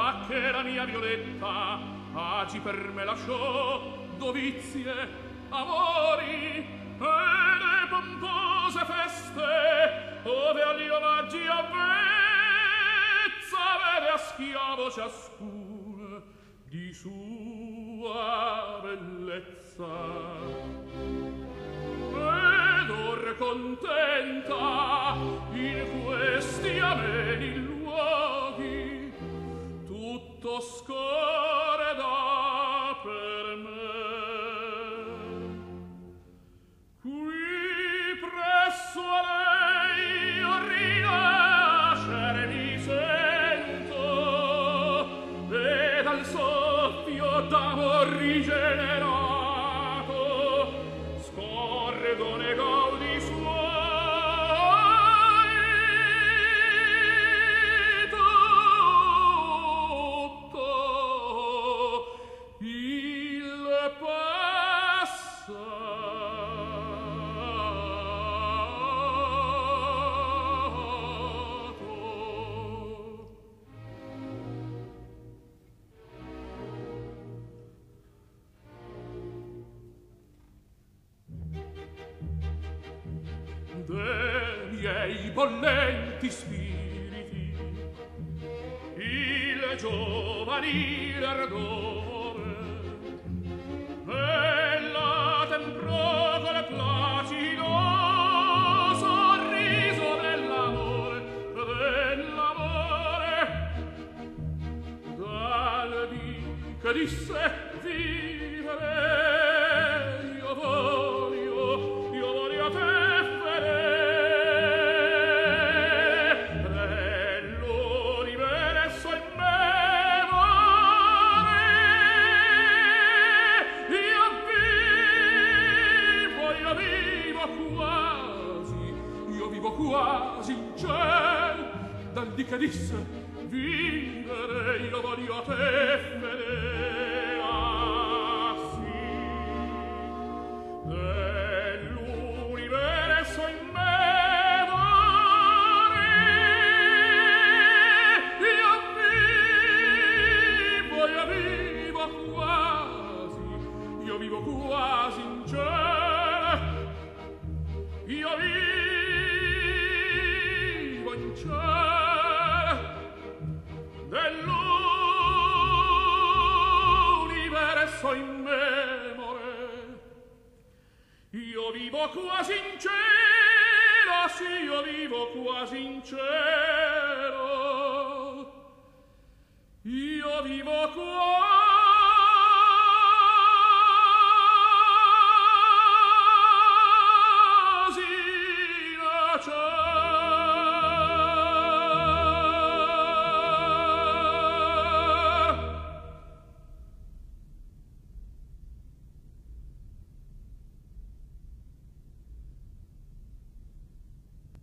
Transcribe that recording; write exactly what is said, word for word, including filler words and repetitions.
già che la mia Violetta agi per me lasciò dovizie, amori e le pompose feste, ove agli omaggi avvezza vede a schiavo ciascun di sua bellezza. Ed or contenta in questi ameni luoghi tutto scorda per me. Qui presso a lei io rinascere mi sento, e dal soffio d'amor rigenerato scorgo nei gaudi suoi. Tutto il passato. De miei bollenti spiriti il giovanile ardore e la temprò col placido sorriso dell'amore, dell'amore, dal dì che disse vivere io voglio, io voglio a te quasi in cielo, dal dì che disse vivere io voglio a te fedele, ah sì, dell'universo immemore io vivo, io vivo quasi, io vivo quasi in cielo, io vivo dell'universo immemore. Io vivo quasi in cielo, sì, io vivo quasi in cielo, io vivo quasi